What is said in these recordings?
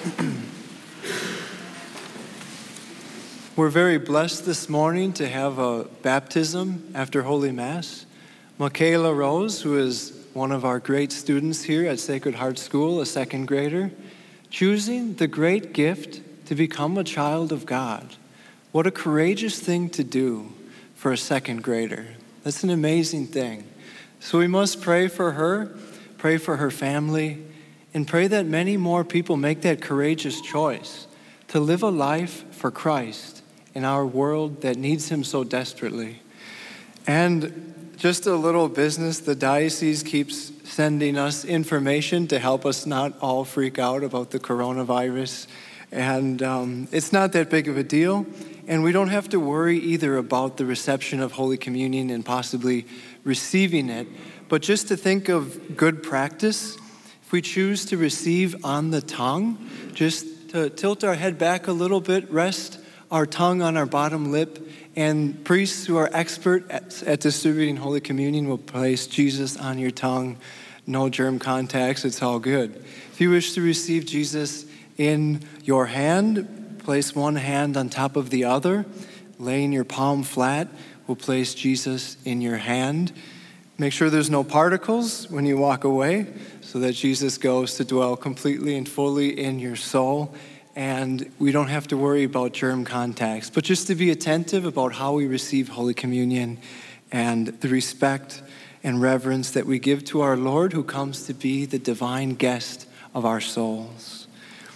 We're very blessed this morning to have a baptism after Holy Mass. Michaela Rose, who is one of our great students here at Sacred Heart School, a second grader, choosing the great gift to become a child of God. What a courageous thing to do for a second grader. That's an amazing thing. So we must pray for her family, and pray that many more people make that courageous choice to live a life for Christ in our world that needs him so desperately. And just a little business, the diocese keeps sending us information to help us not all freak out about the coronavirus. And it's not that big of a deal. And we don't have to worry either about the reception of Holy Communion and possibly receiving it. But just to think of good practice, if we choose to receive on the tongue, just to tilt our head back a little bit, rest our tongue on our bottom lip, and priests who are expert at distributing Holy Communion will place Jesus on your tongue. No germ contacts, it's all good. If you wish to receive Jesus in your hand, place one hand on top of the other, laying your palm flat, will place Jesus in your hand. Make sure there's no particles when you walk away, so that Jesus goes to dwell completely and fully in your soul. And we don't have to worry about germ contacts, but just to be attentive about how we receive Holy Communion and the respect and reverence that we give to our Lord, who comes to be the divine guest of our souls.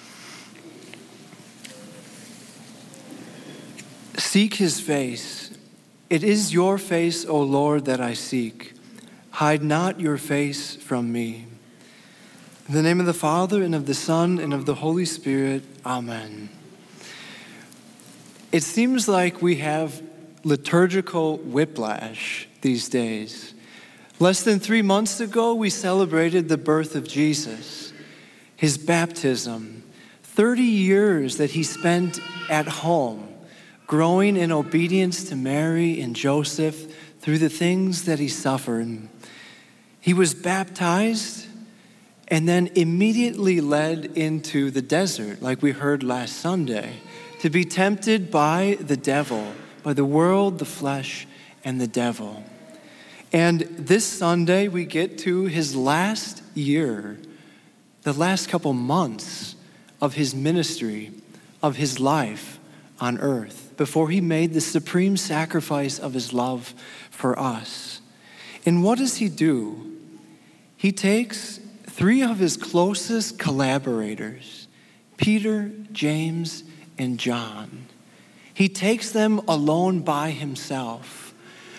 Seek his face. It is your face, O Lord, that I seek. Hide not your face from me. In the name of the Father, and of the Son, and of the Holy Spirit, amen. It seems like we have liturgical whiplash these days. Less than 3 months ago, we celebrated the birth of Jesus, his baptism, 30 years that he spent at home, growing in obedience to Mary and Joseph through the things that he suffered. He was baptized and then immediately led into the desert, like we heard last Sunday, to be tempted by the devil, by the world, the flesh, and the devil. And this Sunday, we get to his last year, the last couple months of his ministry, of his life on earth, before he made the supreme sacrifice of his love for us. And what does he do? He takes 3 of his closest collaborators, Peter, James, and John. He takes them alone by himself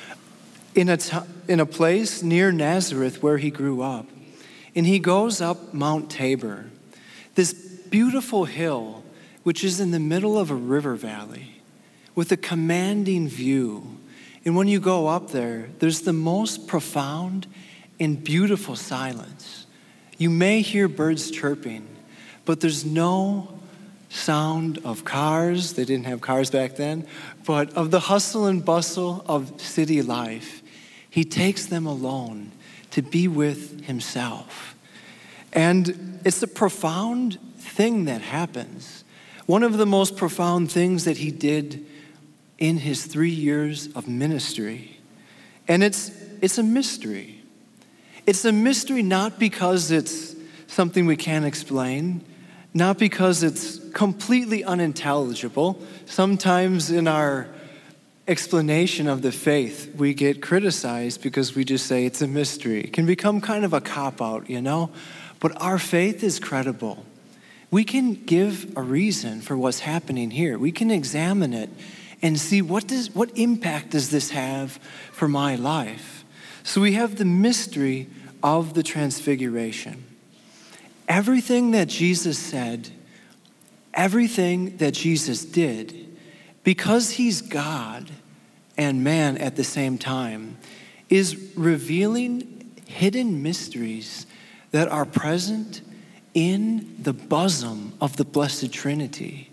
in a place near Nazareth where he grew up. And he goes up Mount Tabor, this beautiful hill which is in the middle of a river valley with a commanding view. And when you go up there, there's the most profound and beautiful silence. You may hear birds chirping, but there's no sound of cars. They didn't have cars back then, but of the hustle and bustle of city life. He takes them alone to be with himself. And it's a profound thing that happens. One of the most profound things that he did in his 3 years of ministry. And it's a mystery. It's a mystery not because it's something we can't explain, not because it's completely unintelligible. Sometimes in our explanation of the faith, we get criticized because we just say it's a mystery. It can become kind of a cop-out, But our faith is credible. We can give a reason for what's happening here. We can examine it and see what impact does this have for my life. So we have the mystery of the transfiguration. Everything that Jesus said, everything that Jesus did, because he's God and man at the same time, is revealing hidden mysteries that are present in the bosom of the Blessed Trinity.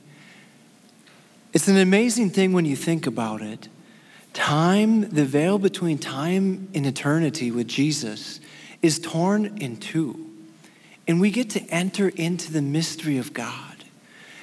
It's an amazing thing when you think about it. Time, the veil between time and eternity with Jesus is torn in two. And we get to enter into the mystery of God.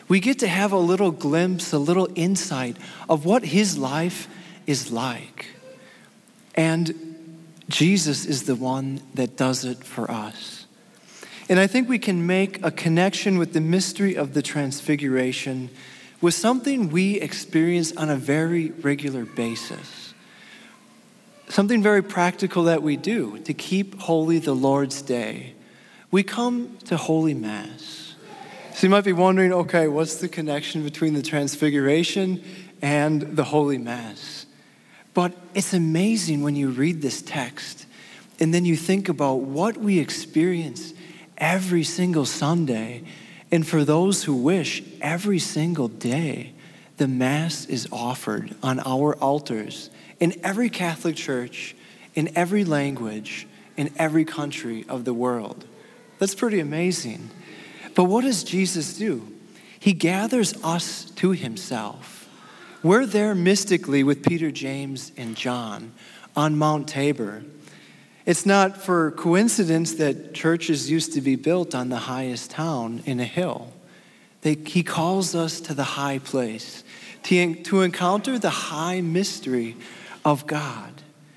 We get to have a little glimpse, a little insight of what his life is like. And Jesus is the one that does it for us. And I think we can make a connection with the mystery of the Transfiguration with something we experience on a very regular basis. Something very practical that we do to keep holy the Lord's Day. We come to Holy Mass. So you might be wondering, okay, what's the connection between the Transfiguration and the Holy Mass? But it's amazing when you read this text and then you think about what we experience every single Sunday. And for those who wish, every single day, the Mass is offered on our altars in every Catholic church, in every language, in every country of the world. That's pretty amazing. But what does Jesus do? He gathers us to himself. We're there mystically with Peter, James, and John on Mount Tabor. It's not for coincidence that churches used to be built on the highest town in a hill. He calls us to the high place, to encounter the high mystery of God.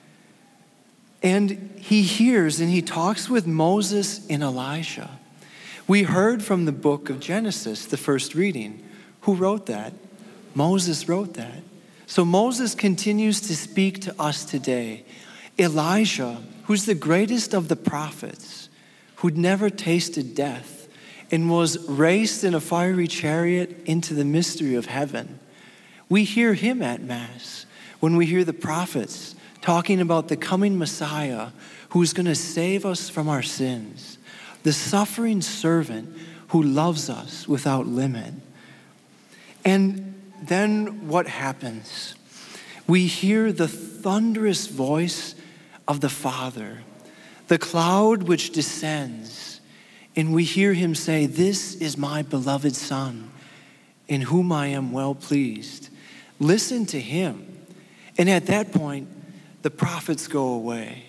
And he hears and he talks with Moses and Elijah. We heard from the book of Genesis, the first reading. Who wrote that? Moses wrote that. So Moses continues to speak to us today. Elijah, who's the greatest of the prophets, who'd never tasted death and was raced in a fiery chariot into the mystery of heaven. We hear him at Mass when we hear the prophets talking about the coming Messiah who's going to save us from our sins, the suffering servant who loves us without limit. And then what happens? We hear the thunderous voice of the Father, the cloud which descends, and we hear him say, "This is my beloved Son, in whom I am well pleased." Listen to him. And at that point, the prophets go away.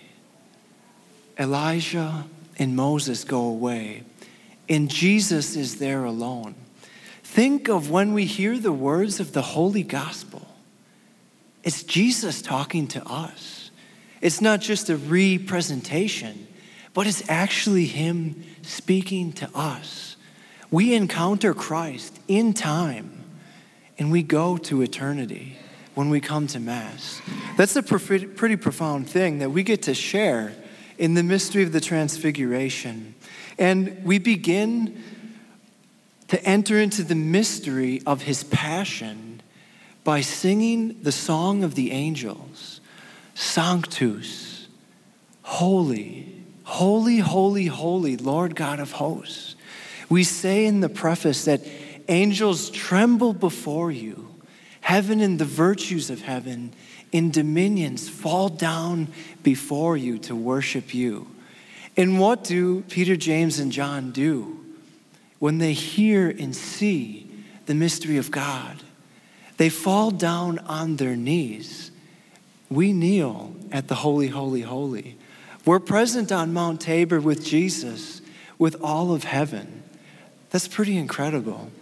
Elijah and Moses go away, and Jesus is there alone. Think of when we hear the words of the Holy Gospel. It's Jesus talking to us. It's not just a representation, but it's actually him speaking to us. We encounter Christ in time, and we go to eternity when we come to Mass. That's a pretty profound thing that we get to share in the mystery of the Transfiguration. And we begin to enter into the mystery of his passion by singing the song of the angels, Sanctus, holy, holy, holy, holy, Lord God of hosts. We say in the preface that angels tremble before you. Heaven and the virtues of heaven in dominions fall down before you to worship you. And what do Peter, James, and John do when they hear and see the mystery of God? They fall down on their knees. We kneel at the holy, holy, holy. We're present on Mount Tabor with Jesus, with all of heaven. That's pretty incredible.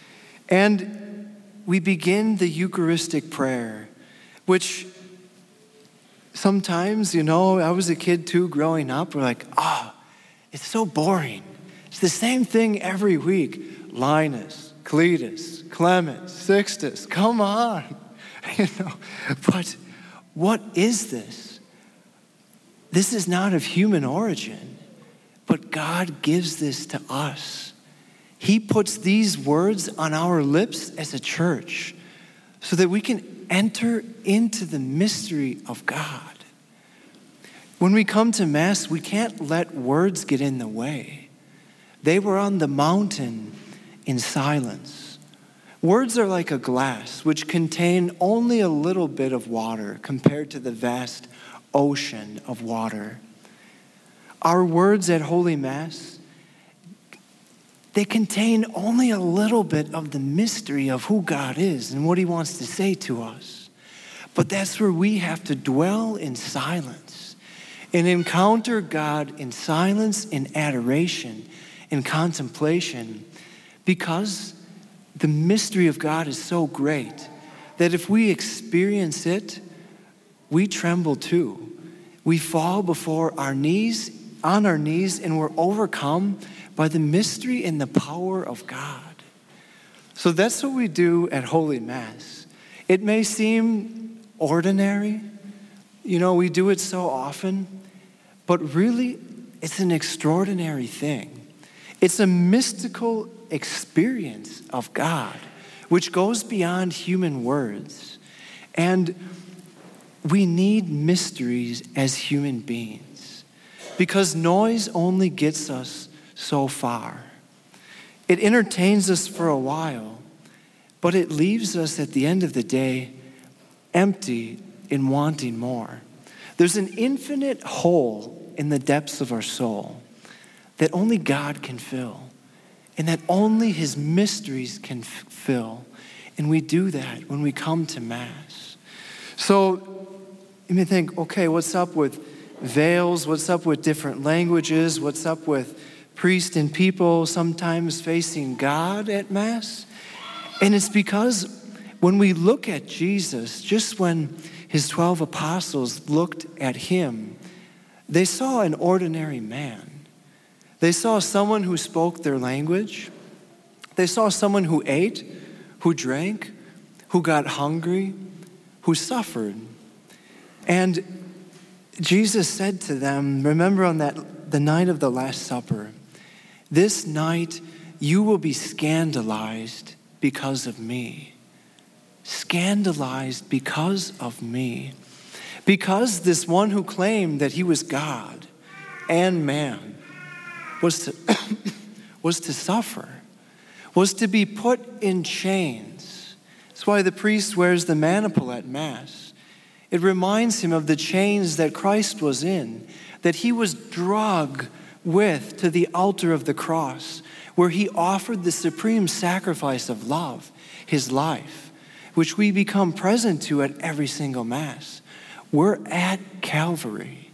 And we begin the Eucharistic prayer, which sometimes, I was a kid too growing up. We're like, it's so boring. It's the same thing every week. Linus, Cletus, Clement, Sixtus, come on. But what is this? This is not of human origin, but God gives this to us. He puts these words on our lips as a church so that we can enter into the mystery of God. When we come to Mass, we can't let words get in the way. They were on the mountain in silence. Words are like a glass which contain only a little bit of water compared to the vast ocean of water. Our words at Holy Mass, they contain only a little bit of the mystery of who God is and what he wants to say to us. But that's where we have to dwell in silence and encounter God in silence, in adoration, in contemplation, because the mystery of God is so great that if we experience it, we tremble too. We fall before our knees, on our knees, and we're overcome by the mystery and the power of God. So that's what we do at Holy Mass. It may seem ordinary, we do it so often, but really it's an extraordinary thing. It's a mystical experience of God, which goes beyond human words. And we need mysteries as human beings because noise only gets us so far. It entertains us for a while, but it leaves us at the end of the day empty and wanting more. There's an infinite hole in the depths of our soul that only God can fill and that only his mysteries can fill. And we do that when we come to Mass. So you may think, okay, what's up with veils? What's up with different languages? What's up with priests and people sometimes facing God at Mass? And it's because when we look at Jesus, just when his 12 apostles looked at him, they saw an ordinary man. They saw someone who spoke their language. They saw someone who ate, who drank, who got hungry, who suffered. And Jesus said to them, remember on the night of the Last Supper, this night you will be scandalized because of me. Scandalized because of me. Because this one who claimed that he was God and man was to suffer, was to be put in chains. That's why the priest wears the maniple at Mass. It reminds him of the chains that Christ was in, that he was dragged with to the altar of the cross, where he offered the supreme sacrifice of love, his life, which we become present to at every single Mass. We're at Calvary.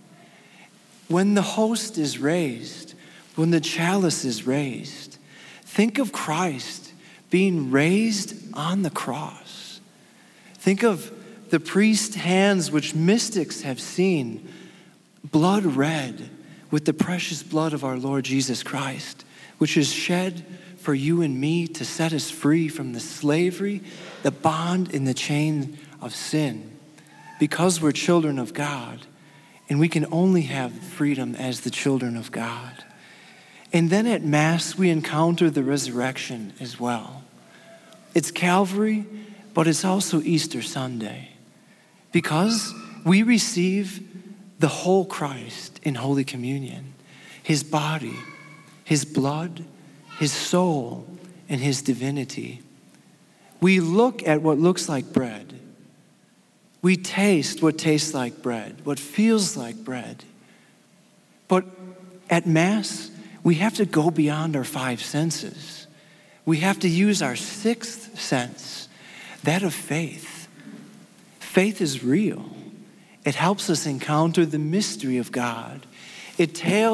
When the host is raised, when the chalice is raised, think of Christ being raised on the cross. Think of the priest's hands, which mystics have seen, blood red with the precious blood of our Lord Jesus Christ, which is shed for you and me to set us free from the slavery, the bond, and the chain of sin. Because we're children of God, and we can only have freedom as the children of God. And then at Mass, we encounter the resurrection as well. It's Calvary, but it's also Easter Sunday. Because we receive the whole Christ in Holy Communion, his body, his blood, his soul, and his divinity. We look at what looks like bread. We taste what tastes like bread, what feels like bread. But at Mass, we have to go beyond our five senses. We have to use our sixth sense, that of faith. Faith is real. It helps us encounter the mystery of God. It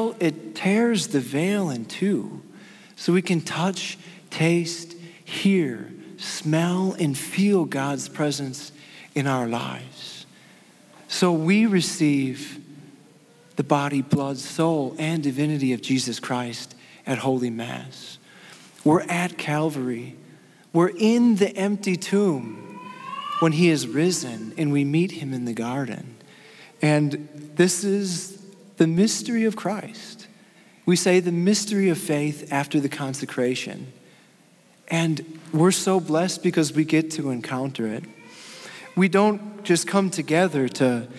tears the veil in two so we can touch, taste, hear, smell, and feel God's presence in our lives. So we receive the body, blood, soul, and divinity of Jesus Christ at Holy Mass. We're at Calvary. We're in the empty tomb when he is risen and we meet him in the garden. And this is the mystery of Christ. We say the mystery of faith after the consecration. And we're so blessed because we get to encounter it. We don't just come together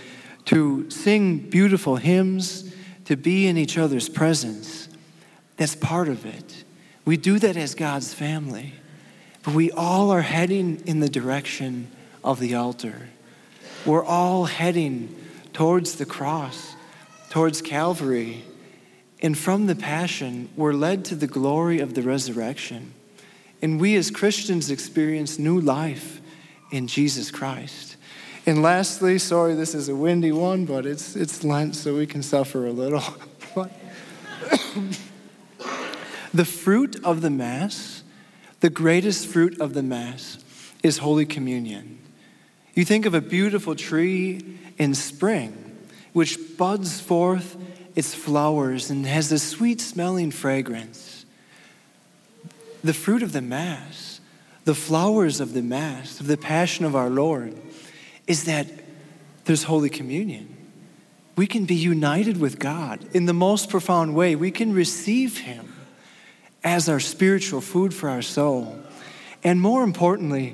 to sing beautiful hymns, to be in each other's presence. That's part of it. We do that as God's family. But we all are heading in the direction of the altar. We're all heading towards the cross, towards Calvary. And from the Passion, we're led to the glory of the resurrection. And we as Christians experience new life in Jesus Christ. And lastly, sorry, this is a windy one, but it's Lent, so we can suffer a little. The fruit of the Mass, The greatest fruit of the Mass is Holy Communion. You think of a beautiful tree in spring, which buds forth its flowers and has a sweet-smelling fragrance. The fruit of the Mass, the flowers of the Mass, of the Passion of our Lord, is that there's Holy Communion. We can be united with God in the most profound way. We can receive Him as our spiritual food for our soul. And more importantly,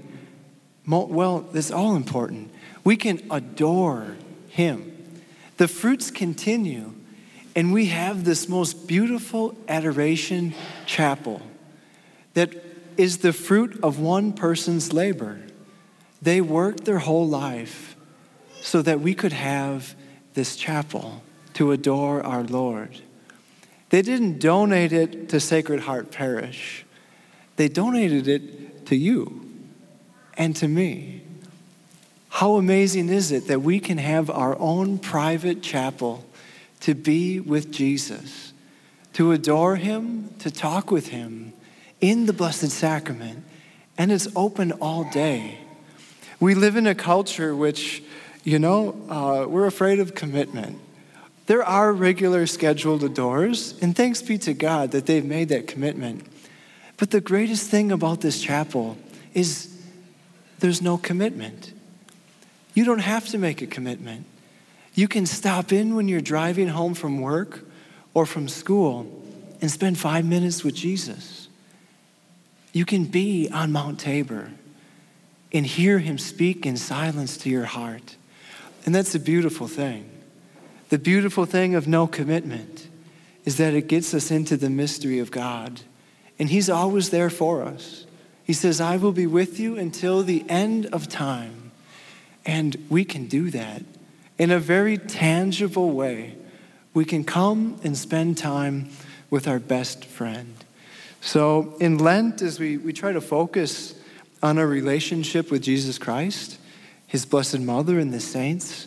it's all important. We can adore Him. The fruits continue, and we have this most beautiful adoration chapel that is the fruit of one person's labor. They worked their whole life so that we could have this chapel to adore our Lord. They didn't donate it to Sacred Heart Parish. They donated it to you and to me. How amazing is it that we can have our own private chapel to be with Jesus, to adore Him, to talk with Him in the Blessed Sacrament, and it's open all day. We live in a culture which, we're afraid of commitment. There are regular scheduled adores, and thanks be to God that they've made that commitment. But the greatest thing about this chapel is there's no commitment. You don't have to make a commitment. You can stop in when you're driving home from work or from school and spend 5 minutes with Jesus. You can be on Mount Tabor and hear Him speak in silence to your heart. And that's a beautiful thing. The beautiful thing of no commitment is that it gets us into the mystery of God. And He's always there for us. He says, I will be with you until the end of time. And we can do that in a very tangible way. We can come and spend time with our best friend. So in Lent, as we try to focus on our relationship with Jesus Christ, His Blessed Mother, and the saints,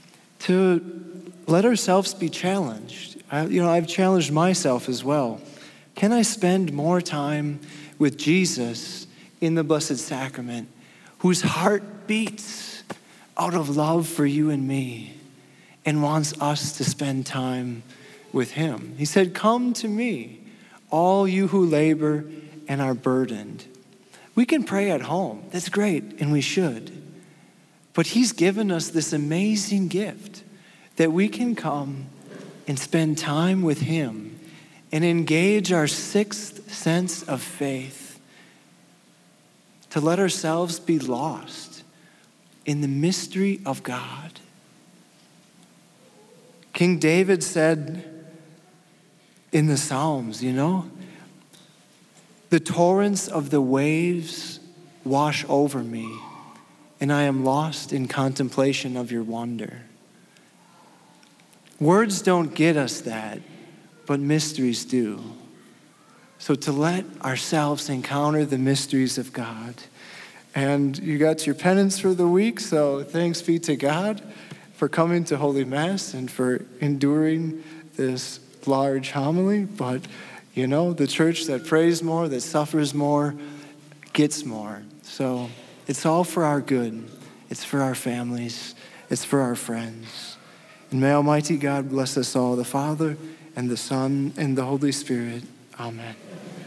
to let ourselves be challenged. I've challenged myself as well. Can I spend more time with Jesus in the Blessed Sacrament, whose heart beats out of love for you and me and wants us to spend time with Him? He said, come to me, all you who labor and are burdened. We can pray at home. That's great, and we should. But He's given us this amazing gift that we can come and spend time with Him and engage our sixth sense of faith to let ourselves be lost in the mystery of God. King David said in the Psalms, the torrents of the waves wash over me, and I am lost in contemplation of your wonder. Words don't get us that, but mysteries do. So to let ourselves encounter the mysteries of God. And you got your penance for the week, so thanks be to God for coming to Holy Mass and for enduring this large homily. But, the church that prays more, that suffers more, gets more. So it's all for our good. It's for our families. It's for our friends. And may Almighty God bless us all, the Father and the Son and the Holy Spirit. Amen.